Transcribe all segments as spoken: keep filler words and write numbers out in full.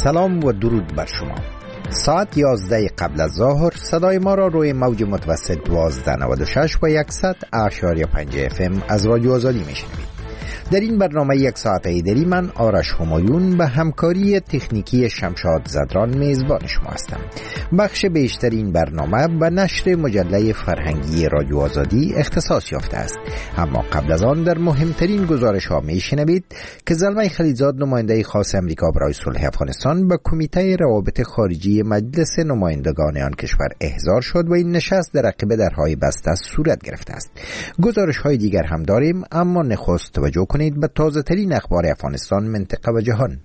سلام و درود بر شما. ساعت یازده قبل از ظهر صدای ما را روی موج متوسط دوازده نود و شش و صد اشاریه پنج اف ام از رادیو آزادی میشنوید. در این برنامه یک ساعت ایدری من آرش همایون به همکاری تکنیکی شمشاد زدران میزبان شما هستم. بخش بیشتر این برنامه به نشر مجله فرهنگی رادیو آزادی اختصاص یافته است. اما قبل از آن در مهمترین گزارش ها میشنوید که زلمه خلیزاد نماینده خاص امریکا برای صلح افغانستان به کمیته روابط خارجی مجلس نمایندگان آن کشور احضار شد و این نشست در عقب درهای بسته صورت گرفته است. گزارش های دیگر هم داریم، اما نخست توجه کنید به تازه ترین اخبار افغانستان، منطقه و جهان.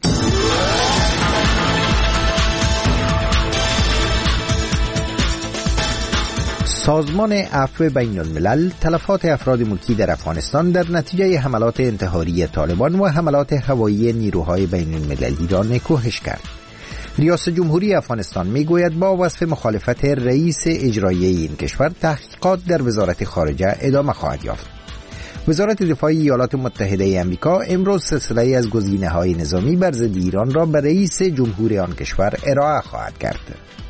سازمان عفو بین الملل تلفات افراد ملکی در افغانستان در نتیجه حملات انتحاری طالبان و حملات هوایی نیروهای بین المللی را نکوهش کرد. ریاست جمهوری افغانستان میگوید با وصف مخالفت رئیس اجرایی این کشور تحقیقات در وزارت خارجه ادامه خواهد یافت. وزارت دفاع ایالات متحده آمریکا امروز سلسله از گزینه‌های نظامی بر ضد ایران را به رئیس جمهوری آن کشور ارائه خواهد کرد.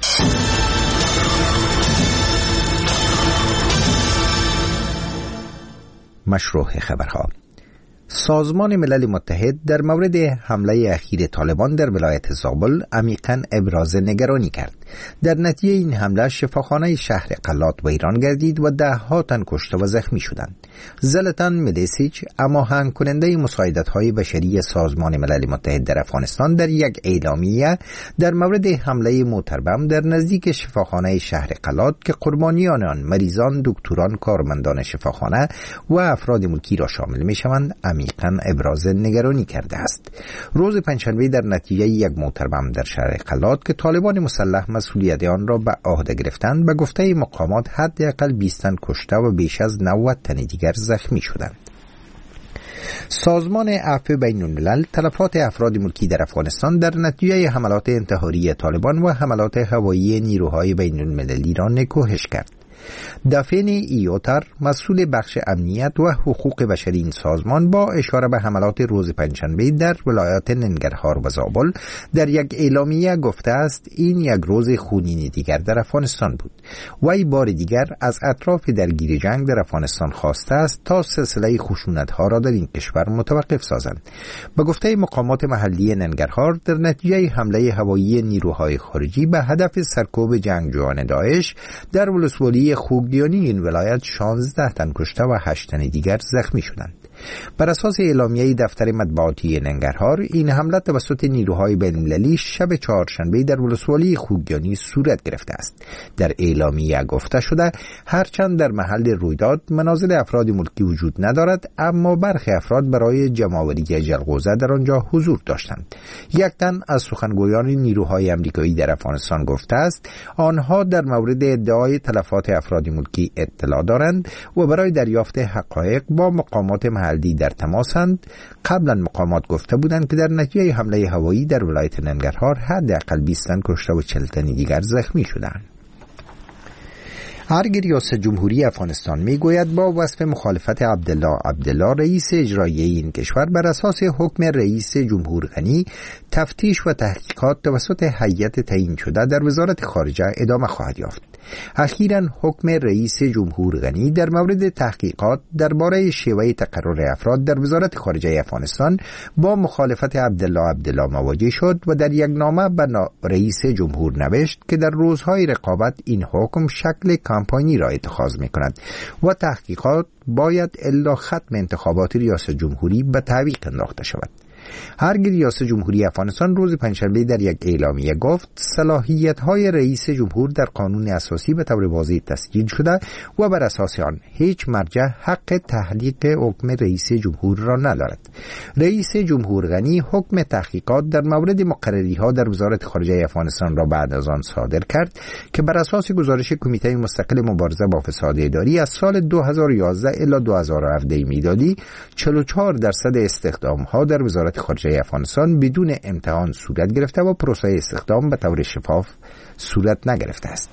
مشروع خبرها. سازمان ملل متحد در مورد حمله اخیر طالبان در ولایت زابل عمیقاً ابراز نگرانی کرد. در نتیجه این حمله شفاخانه شهر قلات ویران گردید و ده ها تن کشته و زخمی شدند. زلاتان ملیسیچ، هماهنگ کننده مساعدت‌های بشری سازمان ملل متحد در افغانستان، در یک اعلامیه در مورد حمله موتربم در نزدیک شفاخانه شهر قلات که قربانیان آن مریضان، دکتران، کارمندان شفاخانه و افراد ملکی را شامل می‌شوند، عمیقاً ابراز نگرانی کرده است. روز پنجشنبه در نتیجه یک موتربم در شهر قلات که طالبان مسلح مسئولیت آن را به عهده گرفتند، به گفته مقامات حداقل بیست تن کشته و بیش از نود تن دیگر زخمی شدند. سازمان عفو بین الملل تلفات افراد ملکی در افغانستان در نتیجه حملات انتحاری طالبان و حملات هوایی نیروهای بین المللی را نکوهش کرد. دافین ایوتر، مسئول بخش امنیت و حقوق بشری این سازمان، با اشاره به حملات روز پنجشنبه در ولایات ننگرهار و زابل در یک اعلامیه گفته است این یک روز خونین دیگر در افغانستان بود. وی بار دیگر از اطراف درگیر جنگ در افغانستان خواسته است تا سلسله خشونت‌ها را در این کشور متوقف سازند. به گفته مقامات محلی ننگرهار، در نتیجه حمله هوایی نیروهای خارجی به هدف سرکوب جنگجویان داعش در ولسوالی خوگدیانی این ولایت شانزده تن کشته و هشت تن دیگر زخمی شدند. بر اساس اعلامیه دفتر مطبوعاتی ننگرهار، این حمله توسط نیروهای بین‌المللی شب چهارشنبه در ولسوالی خوگدیانی صورت گرفته است. در اعلامیه گفته شده هرچند در محل رویداد منازل افراد ملکی وجود ندارد، اما برخی افراد برای جمع‌آوری جلغوزه در آنجا حضور داشتند. یک تن از سخنگویان نیروهای آمریکایی در افغانستان گفته است آنها در مورد ادعای تلفات افراد ملکی اطلاع دارند و برای دریافت حقایق با مقامات محلی در تماسند. قبلا مقامات گفته بودند که در نتیجه حمله هوایی در ولایت ننگرهار حداقل بیست تن کشته و چهل تن دیگر زخمی شدند. ارگ ریاست جمهوری افغانستان میگوید با وصف مخالفت عبدالله عبدالله رئیس اجرایی این کشور بر اساس حکم رئیس جمهور غنی تفتیش و تحقیقات توسط هیئت تعیین شده در وزارت خارجه ادامه خواهد یافت. اخیراً حکم رئیس جمهور غنی در مورد تحقیقات درباره شیوه تقرر افراد در وزارت خارجه افغانستان با مخالفت عبدالله عبدالله مواجه شد و در یک نامه به رئیس جمهور نوشت که در روزهای رقابت این حکم شکل کمپانی را اتخاذ می کند و تحقیقات باید الا ختم انتخابات ریاست جمهوری به تعویق انداخته شود. هرگز ریاست جمهوری افغانستان روز پنجشنبه در یک اعلامیه گفت صلاحیت‌های رئیس جمهور در قانون اساسی به طور واضح تسجیل شده و بر اساس آن هیچ مرجع حق تحلیق حکم رئیس جمهور را ندارد. رئیس جمهور غنی حکم تحقیقات در مورد مقرری‌ها در وزارت خارجه افغانستان را بعد از آن صادر کرد که بر اساس گزارش کمیته مستقل مبارزه با فساد اداری از سال دو هزار و یازده الی دو هزار و هفده میلادی چهل و چهار درصد استخدام‌ها در وزارت خارجه افغانستان بدون امتحان صورت گرفته و پروسه استخدام به طور شفاف صورت نگرفته است.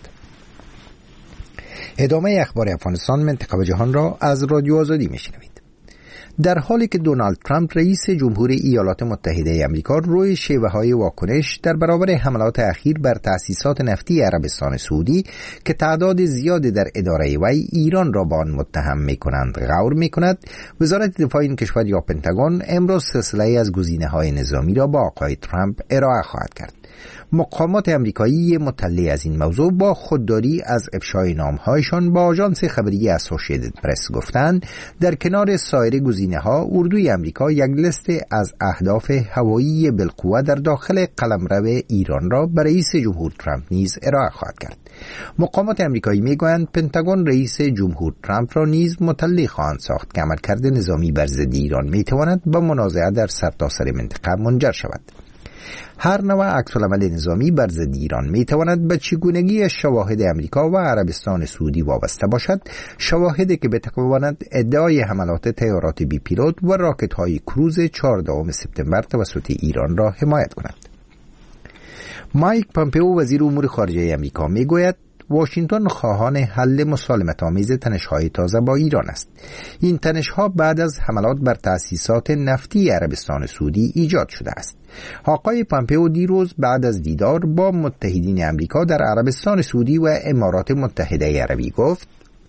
ادامه اخبار افغانستان، منطقه و جهان را از رادیو آزادی میشنوید. در حالی که دونالد ترامپ رئیس جمهوری ایالات متحده آمریکا روی شیوه‌های واکنش در برابر حملات اخیر بر تأسیسات نفتی عربستان سعودی که تعداد زیادی در اداره وی ایران را با آن متهم می‌کنند غور می‌کند، وزارت دفاع این کشور یا پنتاگون امروز سلسله‌ای از گزینه‌های نظامی را با آقای ترامپ ارائه خواهد کرد. مقامات آمریکایی مطلع از این موضوع با خودداری از افشای نام‌هایشان با آژانس خبری اسوسییتد پرس گفتند در کنار سایر گزینه‌ها اردوی آمریکا یک لیست از اهداف هوایی بالقوه در داخل قلمرو ایران را برای رئیس جمهور ترامپ نیز ارائه خواهد کرد. مقامات آمریکایی میگویند پنتاگون رئیس جمهور ترامپ را نیز مطلع خواهند ساخت که عملکرد نظامی بر ضد ایران میتواند با منازعه در سرتاسر منطقه منجر شود. هر نوع عکس‌العمل نظامی بر ضد ایران میتواند به چگونگی شواهد امریکا و عربستان سعودی وابسته باشد، شواهدی که بتواند ادعای حملات طیارات بی پیلوت و راکت‌های کروز چهاردهم سپتامبر توسط ایران را حمایت کند. مایک پامپئو وزیر امور خارجه آمریکا میگوید واشنگتن خواهان حل مسالمت‌آمیز تنش‌های تازه با ایران است. این تنش‌ها بعد از حملات بر تأسیسات نفتی عربستان سعودی ایجاد شده است. آقای پامپئو دیروز بعد از دیدار با متحدین آمریکا در عربستان سعودی و امارات متحده عربی گفت: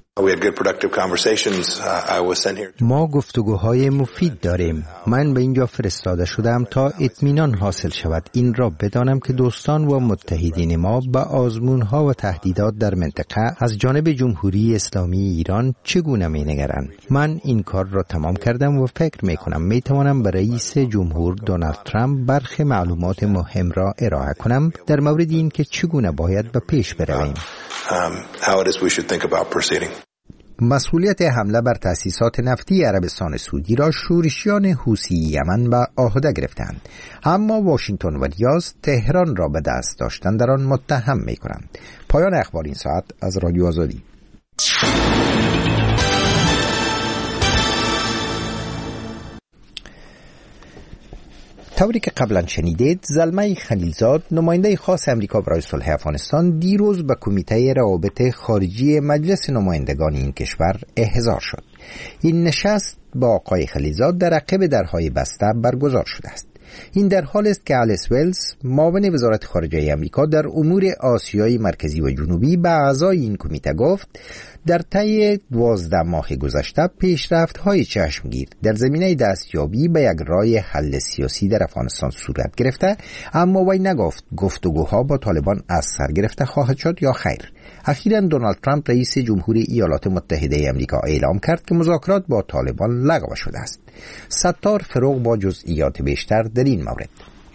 ما گفتگوهای مفید داریم. من به اینجا فرستاده شدم تا اطمینان حاصل شود این را بدانم که دوستان و متحدین ما به آزمونها و تهدیدات در منطقه از جانب جمهوری اسلامی ایران چگونه می‌نگرند. من این کار را تمام کردم و فکر می‌کنم می‌توانم به رئیس جمهور دونالد ترامپ برخی معلومات مهم را ارائه کنم در مورد این که چگونه باید به پیش برویم. مسئولیت حمله بر تأسیسات نفتی عربستان سعودی را شورشیان حوثی یمن به عهده گرفتند، اما واشنگتن و ریاض تهران را به دست داشتن در آن متهم می‌کنند. پایان اخبار این ساعت از رادیو آزادی. طوری که قبلا شنیدید، زلمه خلیلزاد نماینده خاص امریکا برای صلح افغانستان دیروز به کمیته روابط خارجی مجلس نمایندگان این کشور احضار شد. این نشست با آقای خلیلزاد در عقب درهای بسته برگزار شده است. این در حال است که آلیس ولز معاون وزارت خارجه آمریکا در امور آسیای مرکزی و جنوبی به اعضای این کمیته گفت در طی دوازده ماه گذشته پیشرفت‌های چشمگیر در زمینه دستیابی به یک راه حل سیاسی در افغانستان صورت گرفته، اما وی نگفت گفتگوها با طالبان از سر گرفته خواهد شد یا خیر. اخیراً دونالد ترامپ رئیس جمهوری ایالات متحده آمریکا اعلام کرد که مذاکرات با طالبان لغو شده است. ستار فروغ با جزئیات بیشتر در این مورد.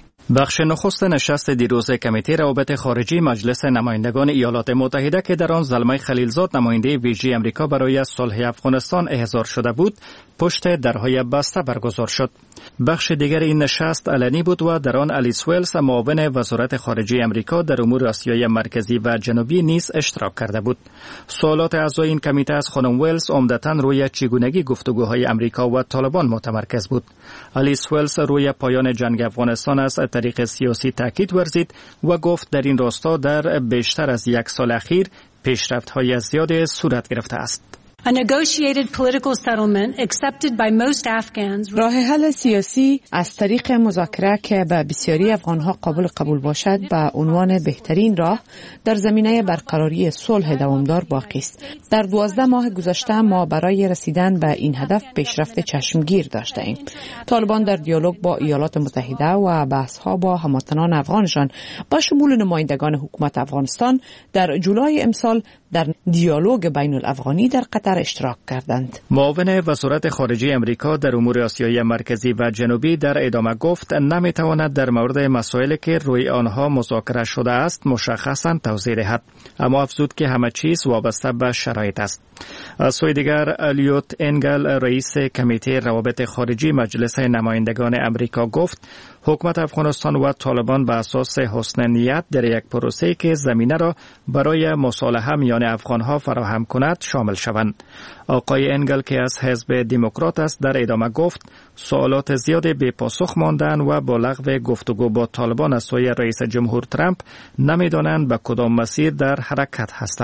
بخش نخست نشست دیروز کمیته روابط خارجی مجلس نمایندگان ایالات متحده که در آن زلمه خلیلزاد نماینده ویژه آمریکا برای صلح افغانستان احضار شده بود، پشت درهای بسته برگزار شد. بخش دیگر این نشست علنی بود و در آن آلیس ولز معاون وزارت خارجه آمریکا در امور آسیای مرکزی و جنوبی نیز اشتراک کرده بود. سوالات اعضای این کمیته از خانم ولز عمدتاً روی چگونگی گفتگوهای آمریکا و طالبان متمرکز بود. آلیس ولز روی پایان جنگ افغانستان از طریق سیاسی تاکید ورزید و گفت در این راستا در بیشتر از یک سال اخیر پیشرفت‌های زیادی صورت گرفته است. A negotiated political settlement accepted by most Afghans. راه حل سیاسی از طریق مذاکره که به بسیاری افغانها قابل قبول باشد به عنوان بهترین راه در زمینه برقراری صلح دوامدار باقی است. در دوازده ماه گذشته ما برای رسیدن به این هدف پیشرفت چشمگیر داشته ایم. طالبان در دیالوگ با ایالات متحده و بحث‌ها با هموطنان افغانشان با شمول نمایندگان حکومت افغانستان در جولای امسال در دیالوگ بین الافغانی در قطر اشتراک کردند. معاون وزارت خارجه امریکا در امور آسیای مرکزی و جنوبی در ادامه گفت نمیتواند در مورد مسائلی که روی آنها مذاکره شده است مشخصاً توضیح دهد، اما افزود که همه چیز وابسته به شرایط است. از سوی دیگر الیوت انگل رئیس کمیته روابط خارجی مجلس نمایندگان امریکا گفت حکومت افغانستان و طالبان به اساس حسن نیت در یک پروسه‌ای که زمینه را برای مصالحه میان افغانها فراهم کند شامل شوند. آقای انگل که از حزب دموکرات است در ادامه گفت سوالات زیاد بی پاسخ ماندن و با لغو گفتگو با طالبان از سوی رئیس جمهور ترامپ نمیدانند به کدام مسیر در حرکت هستند.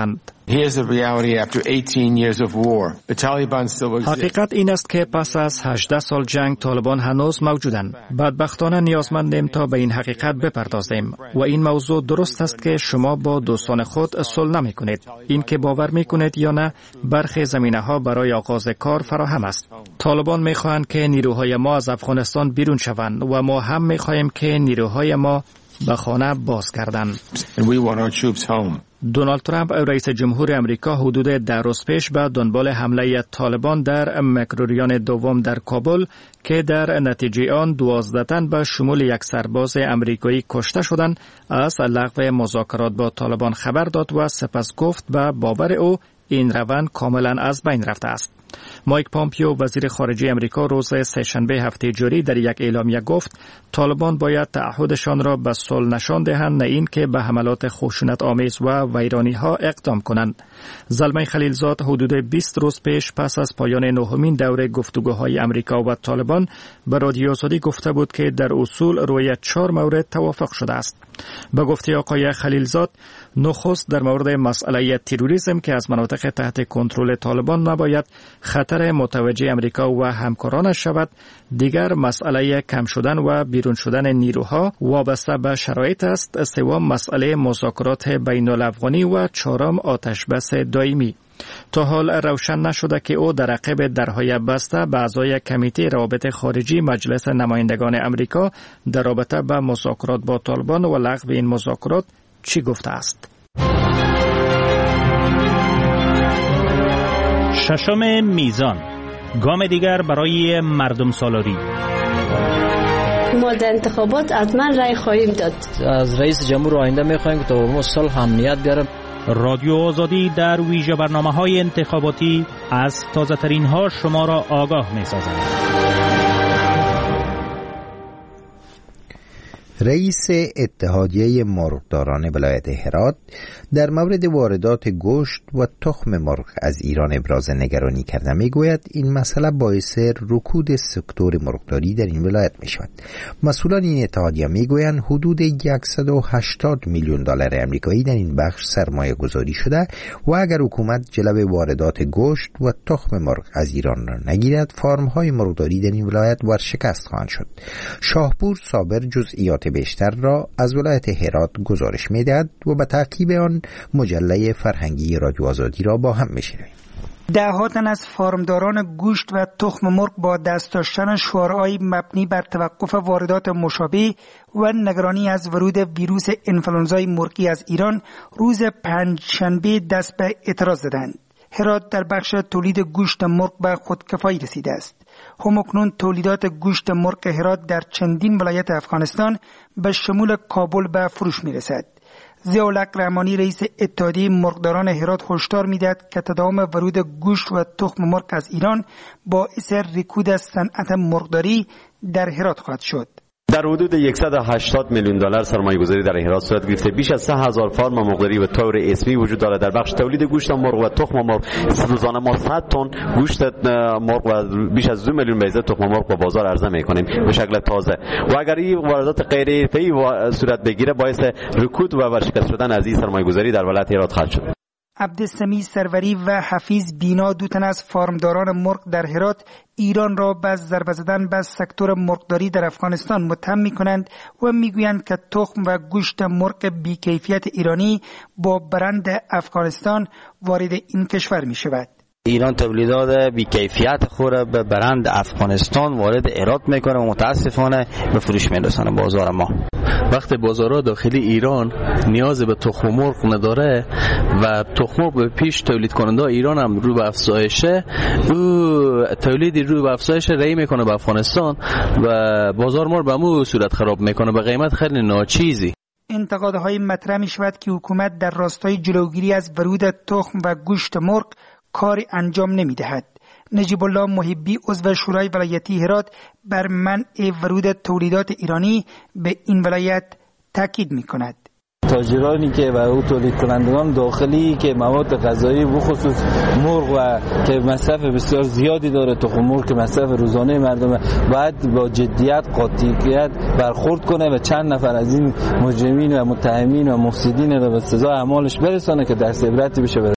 حقیقت این است که پس از هجده سال جنگ طالبان هنوز موجودند. بدبختانه نیازمندیم تا به این حقیقت بپردازیم و این موضوع درست است که شما با دوستان خود صلح نمی کنید. این که باور می کنید یا نه، برخی زمینه ها برای آغاز کار فراهم است. طالبان می خواهند که نیروهای ما از افغانستان بیرون شوند و ما هم می خواهیم که نیروهای ما به خانه بازگردند. دونالد ترامپ رئیس جمهور امریکا حدود ده روز پیش به دنبال حمله طالبان در مکروریان دوم در کابل که در نتیجه آن دوازده تن به شمول یک سرباز امریکایی کشته شدند از لغو مذاکرات با طالبان خبر داد و سپس گفت به باور او این روند کاملا از بین رفته است. مایک پامپیو وزیر خارجه امریکا روز سه‌شنبه هفته جاری در یک اعلامیه گفت طالبان باید تعهدشان را به صلح نشان دهند، نه این که به حملات خشونت آمیز و ویرانی ها اقدام کنند. زلمه خلیلزاد حدود بیست روز پیش پس از پایان نهمین دوره گفتگوهای امریکا و طالبان به رادیو آزادی گفته بود که در اصول روی چهار مورد توافق شده است. به گفته آقای خلیلزاد، نخست در مورد مسئله تروریسم که از مناطق تحت کنترل طالبان نباید خطر متوجه امریکا و همکارانش شود، دیگر مسئله کم شدن و بیرون شدن نیروها وابسته به شرایط است، سوم مسئله مذاکرات بین الافغانی و چهارم آتش بس دائمی. تا حال روشن نشده که او در عقب درهای بسته به اعضای کمیته روابط خارجی مجلس نمایندگان امریکا در رابطه با مذاکرات با طالبان و لغو این مذاکرات چی گفته است. ششم میزان، گام دیگر برای مردم سالاری. ما در انتخابات حتما رای خواهیم داد. از رئیس جمهور آینده می‌خواهیم که تا صلح امنیت بیاره. رادیو آزادی در ویژه برنامه‌های انتخاباتی از تازه‌ترین ها شما را آگاه می‌سازد. رئیس اتحادیه مرغداران ولایت هرات در مورد واردات گوشت و تخم مرغ از ایران ابراز نگرانی کرده میگوید این مسئله باعث رکود سکتور مرغداری در این ولایت می شود. مسئولان این اتحادیه میگویند حدود صد و هشتاد میلیون دلار آمریکایی در این بخش سرمایه گذاری شده و اگر حکومت جلو واردات گوشت و تخم مرغ از ایران را نگیرد، فارم های مرغداری در این ولایت ورشکست خواهند شد. شاهپور صابر جزئیات بیشتر را از ولایت هرات گزارش می‌دهد و به تعقیب آن مجله فرهنگی رادیو آزادی را با هم می‌شنویم. ده‌ها تن از فارمداران گوشت و تخم مرغ با دست داشتن شعارهای مبنی بر توقف واردات مشابه و نگرانی از ورود ویروس انفلوئنزای مرغی از ایران روز پنجشنبه دست به اعتراض زدند. هرات در بخش تولید گوشت مرغ به خودکفایی رسیده است. همکنون تولیدات گوشت مرغ هرات در چندین ولایت افغانستان به شمول کابل به فروش می رسد. ضیاءالحق رحمانی رئیس اتحادیه مرغداران هرات هشدار می‌دهد که تداوم ورود گوشت و تخم مرغ از ایران باعث رکود صنعت مرغداری در هرات خواهد شد. در حدود صد و هشتاد میلیون دلار سرمایه‌گذاری در هرات صورت گرفته. بیش از سه هزار فارم مرغداری به طور اسمی وجود دارد. در بخش تولید گوشت مرغ و تخم مرغ روزانه ما صد تن گوشت مرغ و بیش از دو میلیون بیضه تخم مرغ به بازار عرضه می‌کنیم به شکل تازه. و اگر این واردات غیر حرفه‌ای صورت بگیره باعث رکود و ورشکست شدن از این سرمایه‌گذاری در ولایت هرات خواهد شد. عبدالسمیع سروری و حفیظ بینا دو تن از فارمداران مرغ در هرات ایران را به ضربه زدن به سکتور مرغداری در افغانستان متهم می‌کنند و می‌گویند که تخم و گوشت مرغ بی‌کیفیت ایرانی با برند افغانستان وارد این کشور می‌شود. ایران تولیدات بی‌کیفیت خود به برند افغانستان وارد هرات میکنه و متاسفانه به فروش میرسونه بازار ما. وقتی بازارها داخلی ایران نیاز به تخم مرغ نداره و تخم مرغ به پیش تولید کننده ایران هم رو به افزایشه، او تولیدی رو به افزایش رای میکنه به افغانستان و بازار ما رو به مو صورت خراب میکنه به قیمت خیلی ناچیزی. انتقادهای مطرح می شود که حکومت در راستای جلوگیری از ورود تخم و گوشت مرغ کاری انجام نمی دهد. نجیب الله محبی عضو شورای ولایتی هرات بر منع ورود تولیدات ایرانی به این ولایت تاکید می کند. تاجرانی که و او تولید کنندگان داخلی که مواد غذایی بخصوص مرغ و که مصرف بسیار زیادی داره، تخم مرغ که مصرف روزانه مردم، باید با جدیت قاطعیت برخورد کنه و چند نفر از این مجرمین و متهمین و مفسدین را به سزای اعمالش برسانه که درس عبرتی بشه.